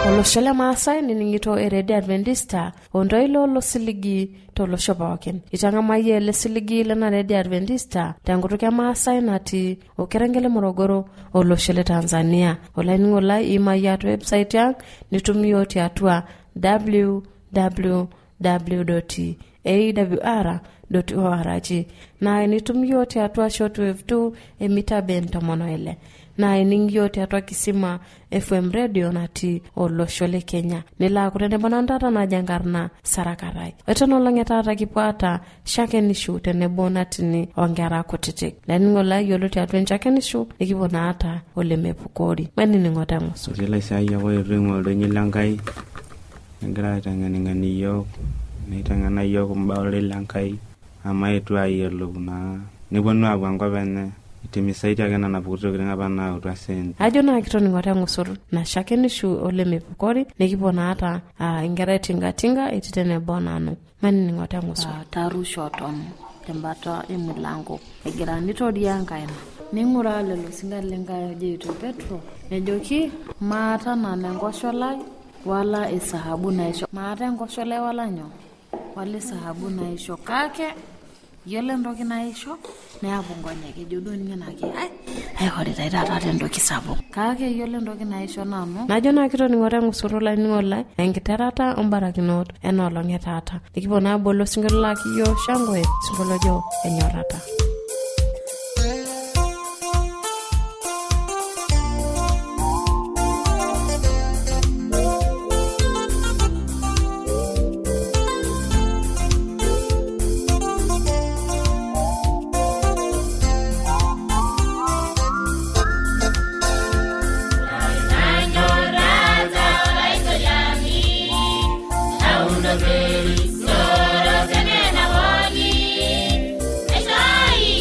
Oloshole Maasai niningito eredi Adventista ondo ilo losiligi tolo shobawaken. Itangamaye lesiligi lena eredi Adventista tangutuke Maasai nati okerengele Morogoro oloshole Tanzania. Olaingola imaya tu website yang nitumio tiatua www.awr.org na nitumio tiatua shortwave 2 emita benta monoele. Na iningyo tiatua kisima FM radio nati oloshole Kenya. Nila kutende bonandata na jangarna sarakarai. Wetono langetata kipata shakenishu tene bonatini ongera kotitik. Laningola yolo tiatua shakenishu ikibonata ole mepukori. Mweni ningota ngusu. Sila isaya wa iringo lenyilangai. Ngira tangani yok. Nitangana yok mbawle lankai. Amai tuwa yelo na. Nibonu abwangwa bene. Itimisaita kana na puto kirenga bana utwasende. Ajona kitoni ngota ngusuru na shakenishu ole mepukori nikibona hata ingera tinga ititene bonano. Mani ngota ngusuru. Taru shoton tembato emilango. Egira nitodia nkaina. Ningura lelo singalenga jeito Petro. Nejoki maata na ngosholai wala isahabu naisho. Maata ngosholai wala nyo. Wala isahabu naisho kake yole ndoki naisho na abungonye ke jodoni ngenake ai hori taita ndoki sabo kake yole ndoki naisho nano najona kitoni ngora ngusurula ningola engiterata ombarakinot enolongetata ikibona bolo singola kiyo shangwe singolojo enyorata. Sorrow,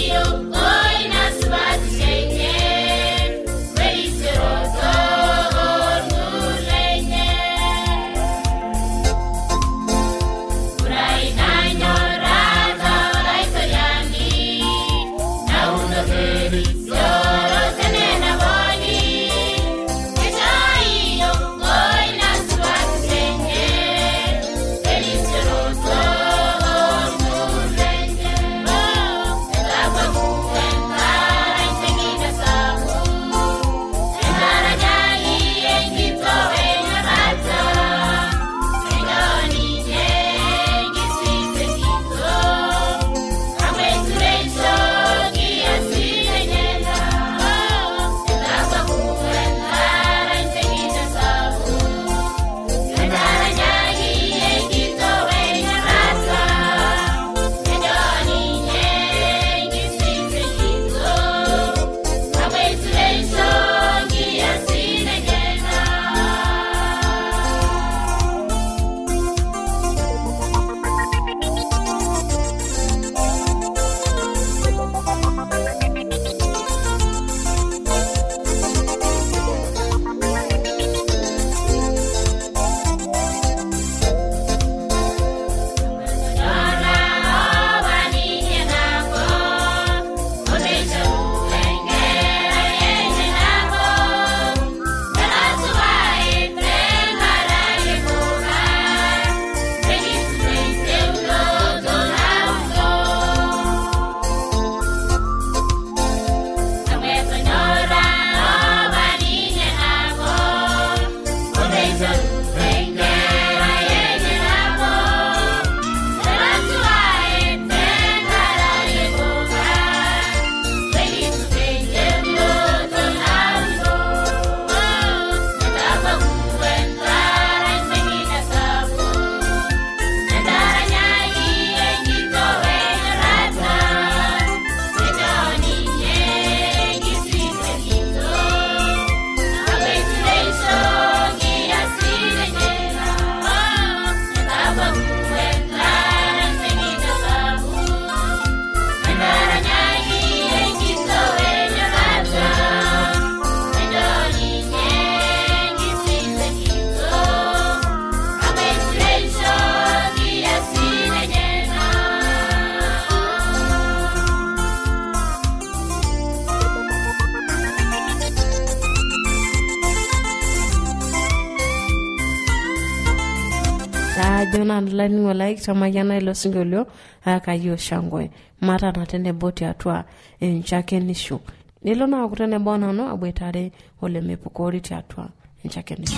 ajo na laningo like tamayana ilo singolio akayo shangwe mata na tende boti atua enchake nishu nilo na kutene bona no abwetare ole mepukori atua enchake nishu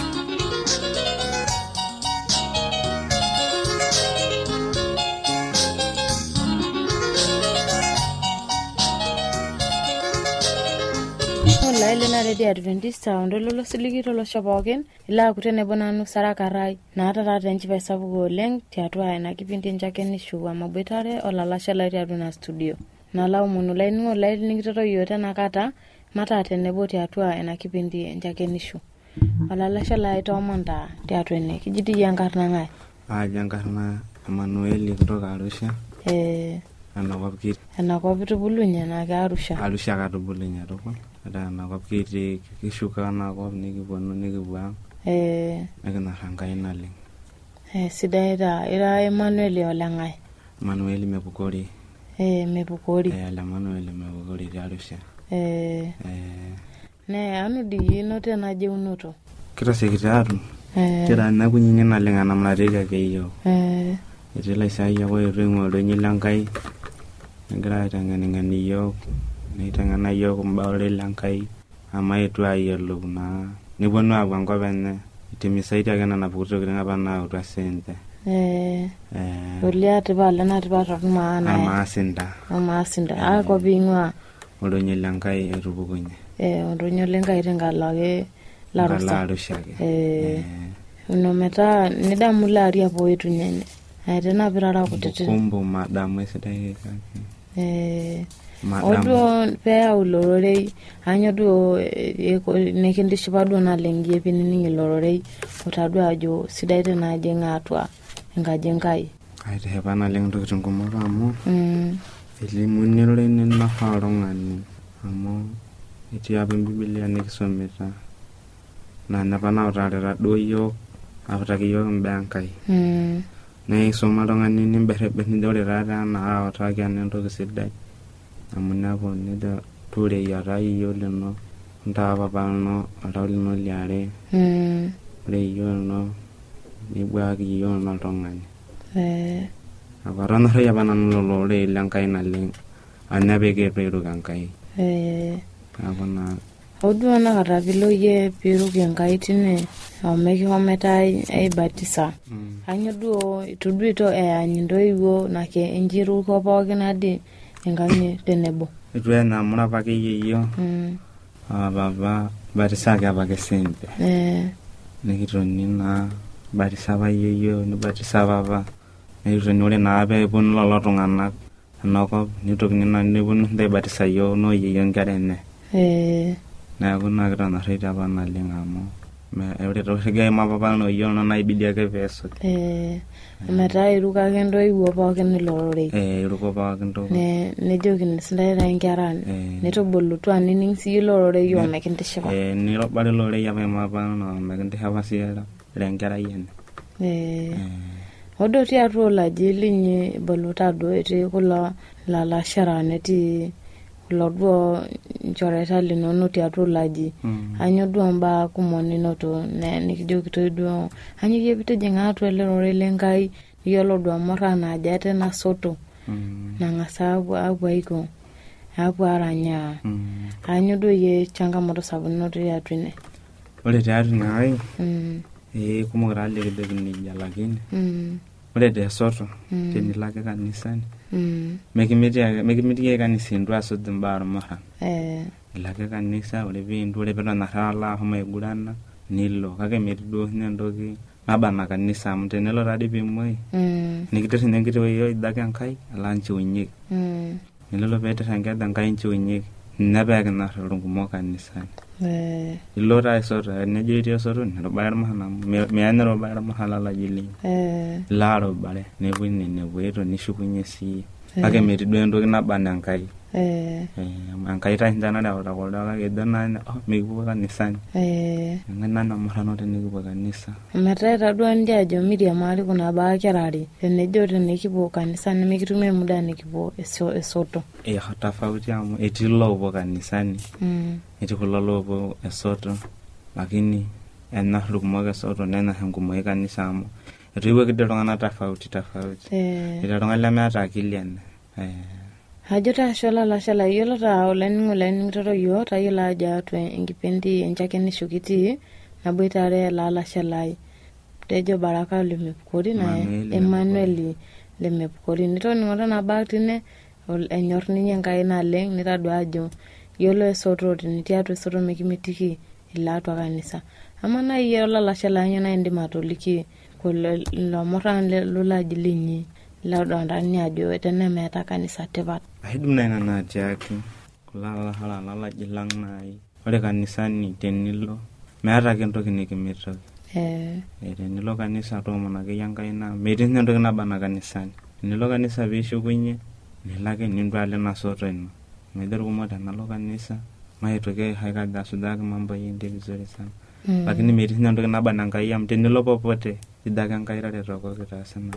Laile na ready Adventista ondolo siligiro lo shabogen ila kutene bonanu sarakarai na tata tenchi pesa bugo leng tiatwa na kipindi njake ni shuwa mabetare olala shalari aduna studio na la umunu lainu laile ngitoro yote nakata mata tene boti atwa na kipindi njake ni shu olala shalai to monda tiatwa ne kijidi yangarna ngai jangarna Emmanuel kutoka Arusha anakovitu bulunya na Arusha katubulunya roko ada nakopkiti kishuka nakop nikibonu nikibwa akina hangai nale sidaira ira Emmanuel olangai mepukori mepukori ala Emmanuel mepukori Arusha ne anu di no tena je unoto kira sekitaru kira na kunyinya nalenga namlarega keyo itela isaiya ko iringo donyilangai ngira tangani yo nitangana yo kumbawle lankai amai tu ayelo na nibonu abwango bene itimisaita kana na puto kinga bana utwasente oliate bala na tibata maana amasinda ako bingwa odonyilankai erubugunye odonyilankai tengalage la Arusha no meta nidamula ria poetu nyene aitena birara kutete kumbu madamu esidai kake odo pea ulororei anyodo nekindi shibado na lengie pinini lororei utadwa ajo sidaite na jenga atwa ngajengai aite hebana lengdo kitungumoro amo elimu nirole nina farongani amo iti abe Biblia nikisometa na napana utarera doyo afutakiyo mbankai ne somalongani nimberebe ndore rara na awataki anendo kisidai amuna bonni da tore yara yole no ndaba bano alawli no liare re yono nibwagi yono tongani abarana ya banano lole lankai na len anabege pero gankai abana odu na karabilo ye pero gankai tine ameki hometai ai batisa anyodu ituduito anyindo iwo nake enjiru ko bogenadi enganye tenebo etwena muna pakiye yo baba batisa ga bagesembe nekitoni na batisa bayeyo ni batisa baba nekitoni ole na abe bonu lolotungana noko nitokini na nebonu ndai batisa yo no yeyo ngarene na kuna grana rita bana lingamo me ewre to sege mababa no yo no na ibidia ke peso meta iruka kendo iwo pookin lorore iruko pookin to ne jokin sindaira ingaran ne to bolutu aning si lorore yo mekintishaba ni ro bare lorore ya mababa no mekintishaba siera lengara yen odo ti arola jelinye boluta do ete kula la sharane ti lodwo njoreta linono ti atulaji anyodo mba kumoni noto ne nikijokito do anyi yebite jenga atwelero lengai yolodwa morana ajate na soto na ngasabu abwaiko abwaranya anyodo ye changamoto sabunoto ya twine ole tayari ngai kumugara le gedegni jalagini ole de soto tenilake kanisani mekimiti kanisa ndo asodde mbaro maha lake kanisa ole bindu ole bena nala homa igurana nilo kake metido ndoki nabana kanisa mtenelo radi bimwe nikitese ngito yo idake ankai alanchi unyik nilo bete sangada nkai nchi unyik nabega na rungumo kanisa ilora isora nejiri soro no bayar mahana me anero bayar mahala la jili laro bare nebuni nebweto nishukunye si ake metido ndoki nabana nkai ankai ta ndana da ora ke dana miku kanisa ngana na mahano teniku kanisa matata do ndia jo media mali kuna ba kerari enejo tenikipo kanisa nimikitume muda nikipo esoto tofauti amu etilo bo kanisani etikulolo bo esoto lakini ena lukumoga soto nena hangumo kanisa amu riwe kide tongana tofauti ita tongala meata akili ene hajota shola la shala yolo ta olen toro yo ta yola ja to ingipendi enjake ni shukiti na boitare la shala tejo baraka limepkori na Emmanuel limepkori nito ngora na batine enyor ni nyenga ina leng nitadwajo yolo soto ni tiatu soto mekimitiki ila to kanisa amana yola la shala nyana ndi matoliki ko lo moran lula jilinyi la ndani ajo etene meta kanisa tebat ahidum na na tiaki kula hala jilang nai ore kanisani tenilo meata kentoki nikimito tenilo kanisa to mona ke yangaina metin ndoki nabana kanisani nilo kanisa bishukunye nilake nindwale na soto ino medero kumota nalo kanisa maitoke haika dasudak mambo yindi vizuri sana lakini metin ndoki nabana ngai amtenilo popote idaka ngaira retoko kitasana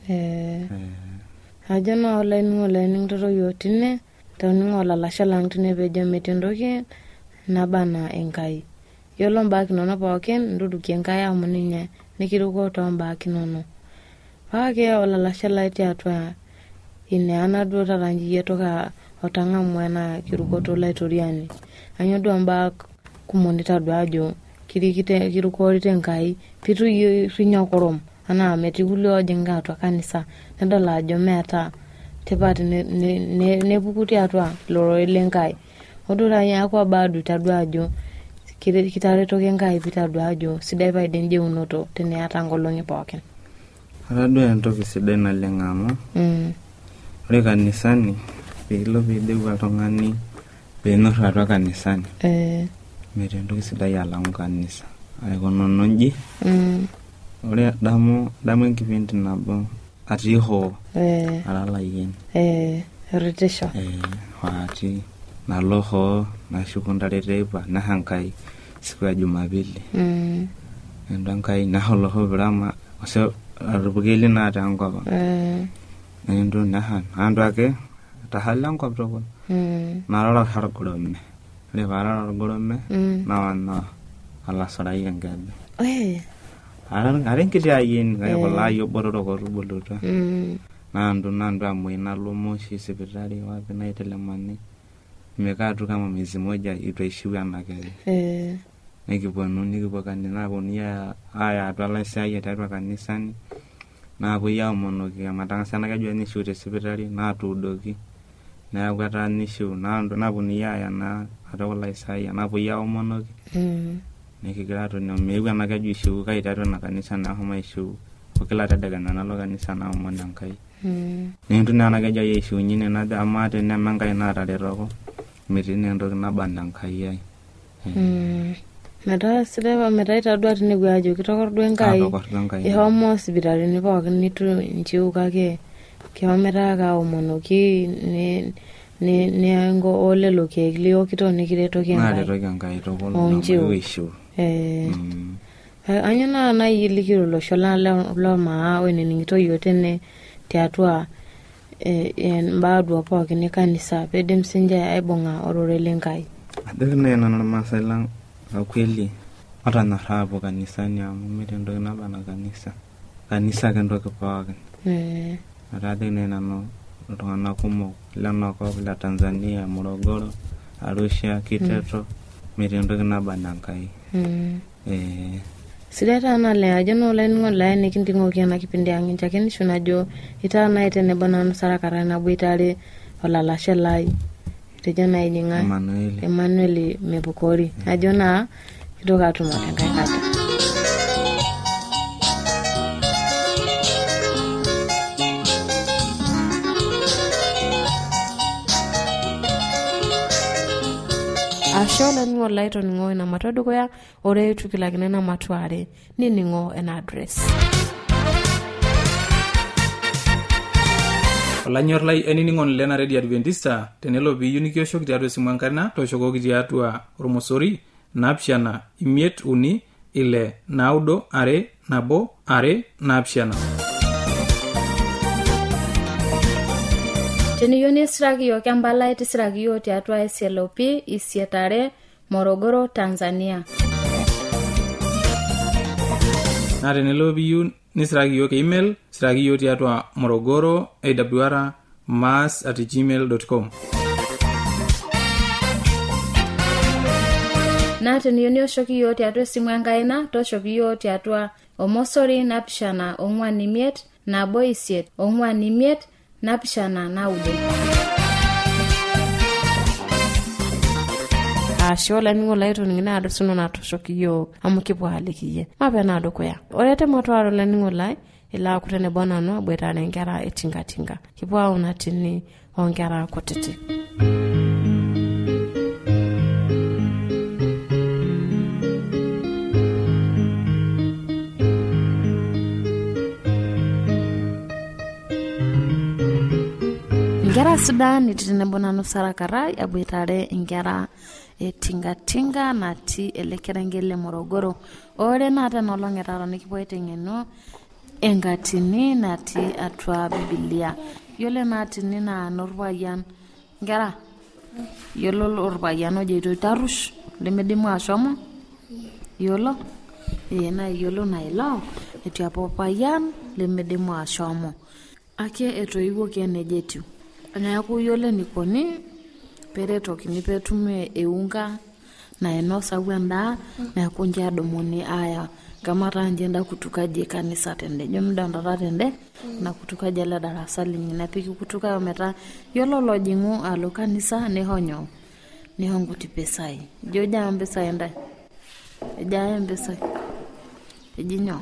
hajana online toro yotine tawningo la shalang tine beje metendoke nabana enkai yolo mbaki nono paoken ndudu kiengaya muninya nikiruko to mbaki nono pake la shalite atwa ine anadu taranji yetoka otanga mwana kiruko to laitoriani anyodo amba kumonita dwajo kirikite kiruko ritenkai pitu yinya korom ana metigulo jenga to kanisa ndola jo meta tepati ne bukuti atwa loro ilenkai odura yakwa badu tadwajo kitare to kengai pitadwajo sidai baiden je unoto tene atangolonge poken arado ento kisidai na lengamo ore kanisani pilo bideu atongani beno ratwa kanisani metendo kisidai alangu kanisa aikonononji ore damu enkipindi nabo atiho alala yen retesha wati naloho nashukundare teipa nahankai siku ya Jumapili ndankai naholoho brama ose arubugeli na tangoba ndo nahan andake tahalang ko bro narara hargolome le barara hargolome na ala sarai ngad aran kiti ayin kaya wala yo bororo ko rubuluta nando amwe nalomo shi sibitari wapi na itelemani mekatu kama miezi moja itaishiwa nakele nikipo kanisa bonia aya twala sai tatwa kanisani na boya monoki amatanga sana kajua ni shute sibitari na tudoki na kwata ni shu nando na bonia ya na atawala sai na boya monoki nikigrato na mewa nakajua shu kai tatwa na kanisa na homa shu okela tadaga na lo kanisa na monankai nindu na nakajua yeshu nyine na amate na mangai na rarero mitine ndoki nabanda nkai meta sileva meta itadwa tini gwajo kitokordwe ngai ihomo hospitali ni kwa nitu nchiuka ke meta ka omono ki ne ngo ole loke glio kitone kireto ke ngai to kono wishu anyana na yilikiro lo shola lo ma wene ningito yotene tiatwa mbadwa pa kene kanisa pedem sinja aibonga ororele ngai adene na masala akweli ata na hapo kanisani amumete ndo na bana kanisa kendo kwa adene na no tona kumo lana kwa la Tanzania Morogoro Arusha Kiteto mirendo na bana ngai sidata na le ajono online nikindingo kiana kipindi yangu chakeni shunajo itana itene bana sarakara na buitale wala la shelai tejana ininga Emmanuel mebukori ajona kidoka tumatenga kata ashola ngo light on ngo na matodo ya ore tukilagina na matware nini ngo an address olanyorlai eniningon lena ready adventista tenelo bi unikio shok diado simwankarina to shoko kidiatua romosori napshana imiet uni ile naudo are nabo are napshana Teniyoni sragio kambala iti sragio tiatwa SLOP isietare Morogoro, Tanzania. na tenelo piyieu nisiraki yiok email siraki yiok tiatua Morogoro awr@mass@gmail.com. na teniyieu nioshoki yiok tiatua esimu enkaina tooshoki yiok tiatua 075-158-459. ashe olaningo laitoning'ina ado sino natoshoki yiok amu kipuo aliki mapena dukuya orete motwaro olaningo lai ila kutene bonano aboitare nkera etingatinga kipuo aunatini onkera kutiti. Ngera sidan itinebonano sarakarai aboitare ngera etingatinga nati elekerengele Morogoro. Ore nata nolongetara nikipoite ngeno engatini nati atwa Biblia. Yole nati nina norwayan ngera. Yolo orwayan ojeito tarush lemedimu ashomo. Yolo na yolo na ilo etia popayan lemedimu ashomo. Ake etoiwo kenejetu. Neaku yole nikoni peretokini petume eunga na enosa wenda neaku nje adomoni aya kamata njenda kutukaje kanisa tende jomda ndara tende na kutukaje la darasa linyina piki kutuka meta yolo lojingu alo kanisa nehonyo nihonguti pesai joja mbesa enda eja mbesa ejinyo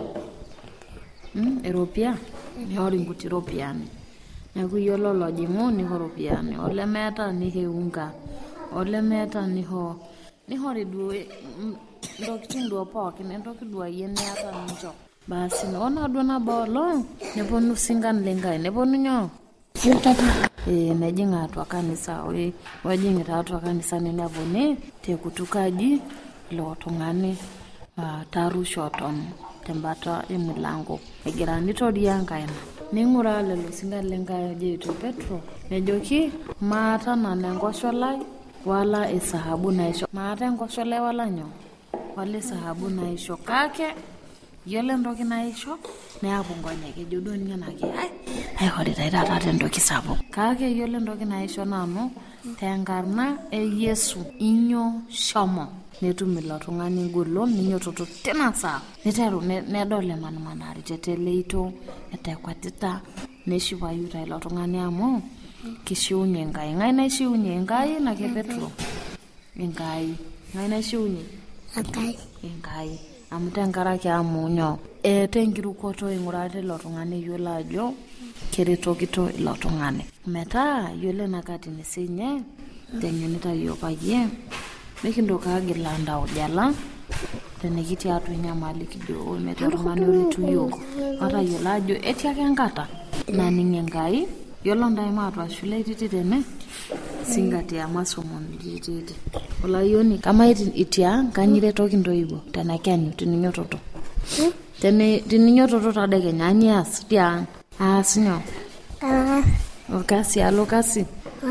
Europia ni hori nguti European neaku yolo lojingu ni European ole meta ni heunga ole meta ni hori duwe ndokitin duwa poki nendoki duwa yene ata njo basi ona dona bolo neponu singan lengai neponu nyo nejinga atwa kanisa wajinga atwa kanisa nene abone te kutukaji lotongane taru shoton tembata emulango egirani todiyangaina ningura lelo singan lengai jeito Petro nejoki maata na nengosholai wala esahabu naisho maata ngosholai wala nyo wale sahabu naisho kake yole ndoki naisho neapo ngonyeke jodoni nyanake ai hodi taita tendoki sabo kake yole ndoki naisho nano tengarna Yesu inyo shomo netumilo tungani ngolon ninyo toto tena saa niteru nedole manari teteleito etekwatita neshiwa yuta ilo tungani amo kishiunye ngai naishiunye ngai na ke Petro ngai naishiunye engai amutengara kya munyo tengirukoto ingurate lotungane yolajo keretokito lotungane meta yole nakati nisinye tenyonita yopaye mekindoka agilanda ujala tenekiti atu nyamali kidogo meterumane uritu yoko ata yolajo etiake ngata na ninge ngai yolonda imatu ashule titene singati ya masomo ndititi ola yoni kama itia kanyire toki ndoibo tena kenyu tininyototo tene tininyototo tadeke nyanyas tia asinyo okasi alokasi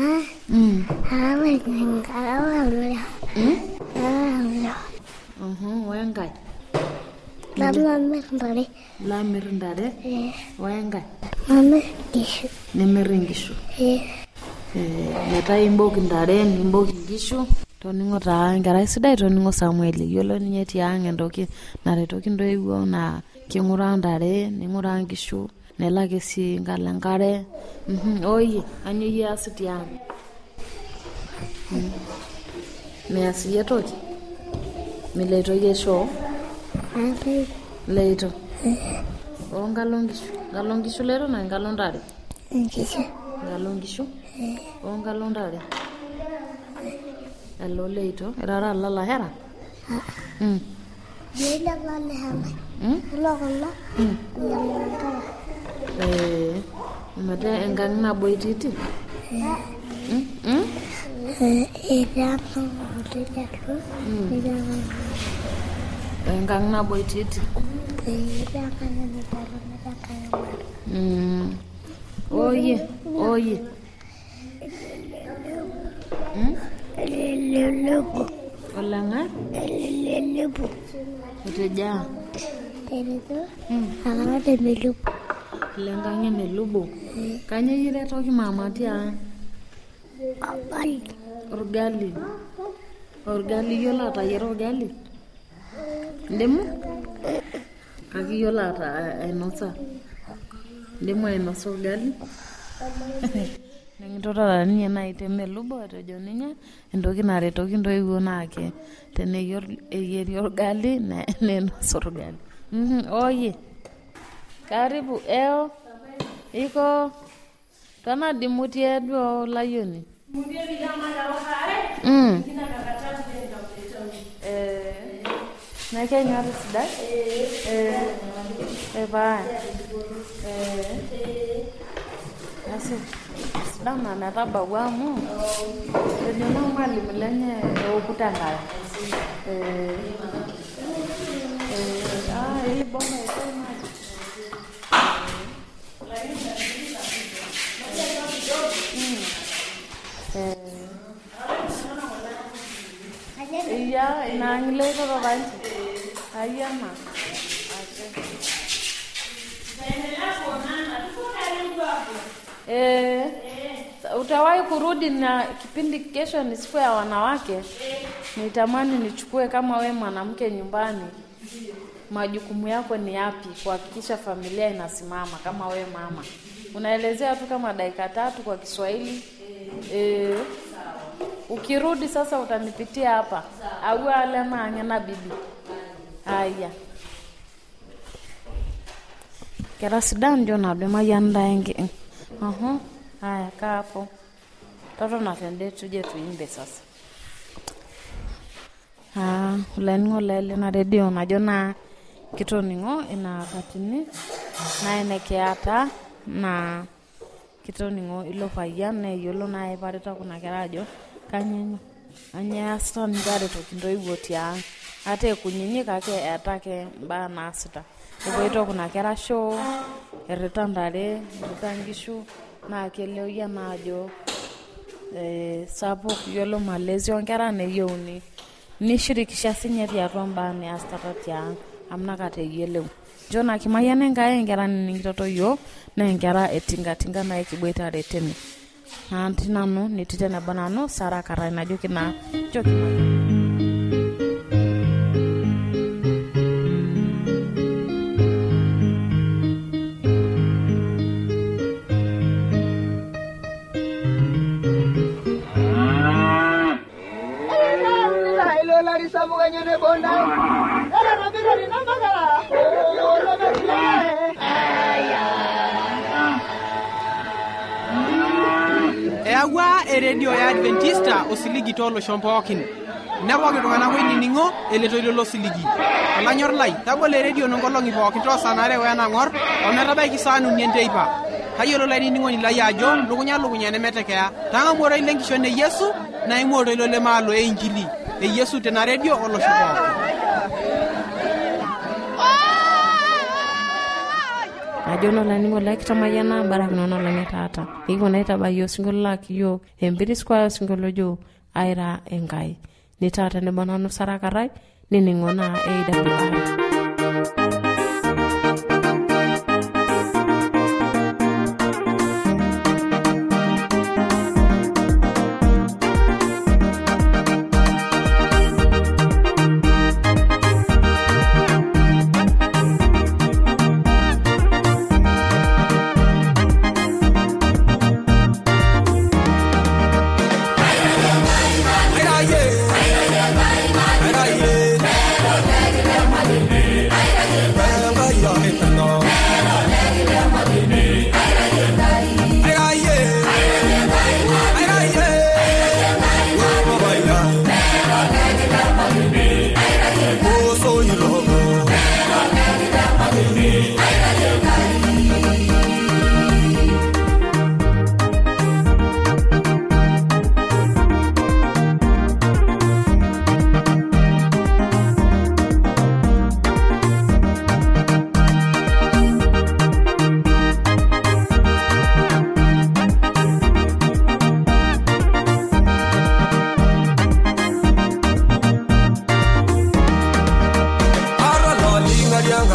wengai la mirindare wengai nemiringishu meta imboki ndare nimboki ngishu toningo ta ngara sidai toningo Samuel yolo ninye tiange ndoki naretoki ndoiwo na kingura ndare ningura ngishu nelake si ngalangare oye anyi yasitian me asiyetoki mileto yesho leito ngalongishu lero na ngalondare ngalongishu ngalondare allo leito rara la hera yela la hera mate engangna boititi engangna boititi oye lelebu olanga lelebu eteja Eredio. Akara temelubu. Lenkang emelubu. Kanya yiretoki mama tia? Orgali. Orgali yiolo atayiara orgali? Ndimu? Kaki yiolo ainosa? Ndimu ainosa orgali? Nengitotara ninye nai temelubu atejo ninye entoki naretoki ntoiwuo naake teneyieri orgali nenosa orgali. Oye. Karibu eo. Iko kana dimutie duo layoni. Na Kenya sida? Bye. Asi. Dama nataba wamu. Ndio mwalimu lenye ukutangala. Hii bomba iko iya inangle ko bantu ayama utawahi kurudi na kipindi kesho ni siku ya wanawake. Nitamani nichukue kama we mwanamke nyumbani. Majukumu yako ni yapi kuhakikisha familia inasimama kama we mama? Unaelezea tu kama dakika 3 kwa Kiswahili. Ukirudi sasa utanipitia hapa. Au alema anyana bibi. Haya. Kera sidan ndio na dema yanda enge. Haya kaa hapo. Toto natende tuje tuimbe sasa. Ulengo lele na redio najona kitoningo ina katini na enekeata na kitoningo ilo fayane yolo na ipareta kuna kerajo kanyenyo anya ston gare to kindoiwo tia ate kunyinyika ke atake bana asita eboito kuna kera show eretandare rutangishu na keleo ya najo sapo yolo malezi onkera ne yoni nishirikisha sinyeti ya romba ni astatatia amna kate yeleu jona kimayane ngaye ngera ningitoto yo na ngera etinga na ekibweta retemi antinano nititena banano sara karana jokina Ewa eredio ya Adventista osiligi tolo shompookin. Nepoki tung'anak oinining'o eletoilo lo siligi. Olanyor lai, tabolo eredio nonkolong'i pookin toosanare wenang'or ometabaiki saa 4 enteipa. Kayiolo lainining'oni lai ajo lukunya nemetekea. Tang'amuoro ile nkishon e Yesu na ing'uoto ilo lemaalo e Injili. E Yesu tena redio olosho pookin. Ajono la ningo la kitamayana baraknono la ngetata. Iko naita ba yo singolo la kiyo embiri square singolo jo aira engai. Nitata ne banano sarakarai niningona AWR.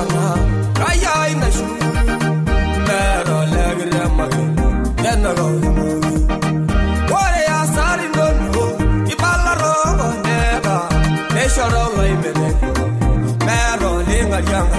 Mariana, Raya in the shoe, Mero Legre, General. What I started to know, Ibala Roba, never, they shall all live in it. Mero Linga Younger.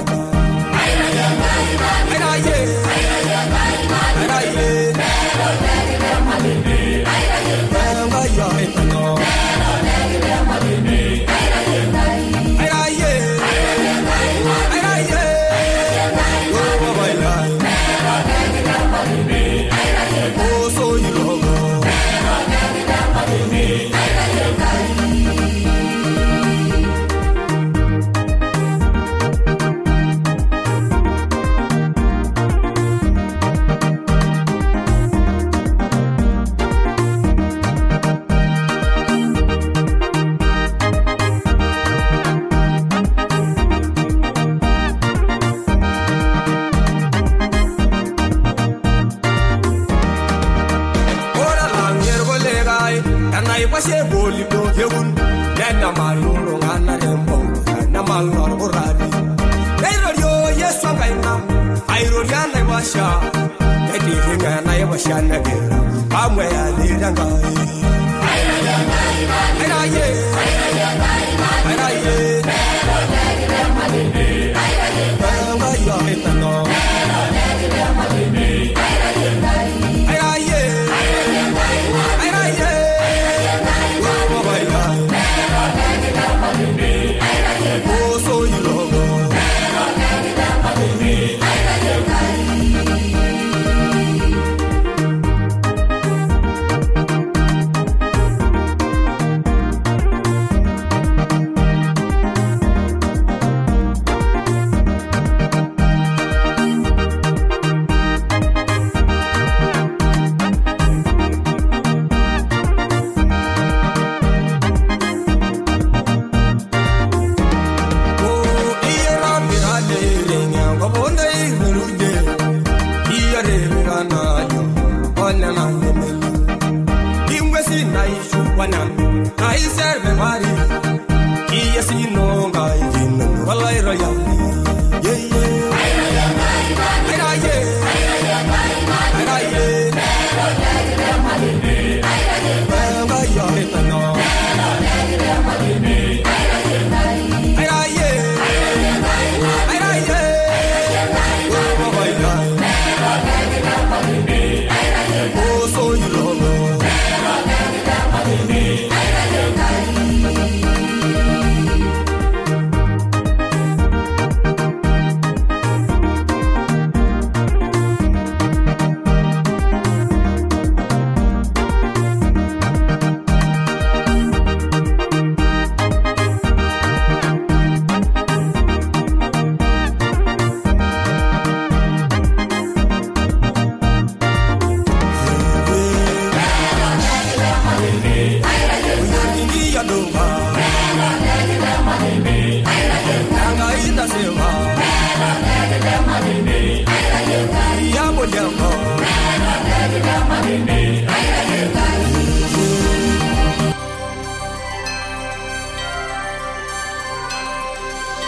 Shana, I'm where I live and go.